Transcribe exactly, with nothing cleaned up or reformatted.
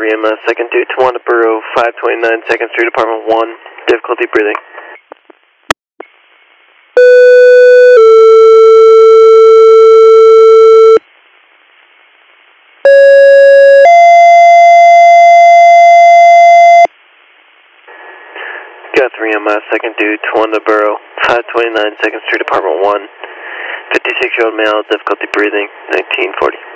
three M S, second due to Wanda Borough, five twenty-nine second Street, apartment one, difficulty breathing. Got three M S, second due to Wanda Borough, five twenty-nine second Street, apartment one, fifty-six year old male, difficulty breathing, nineteen forty.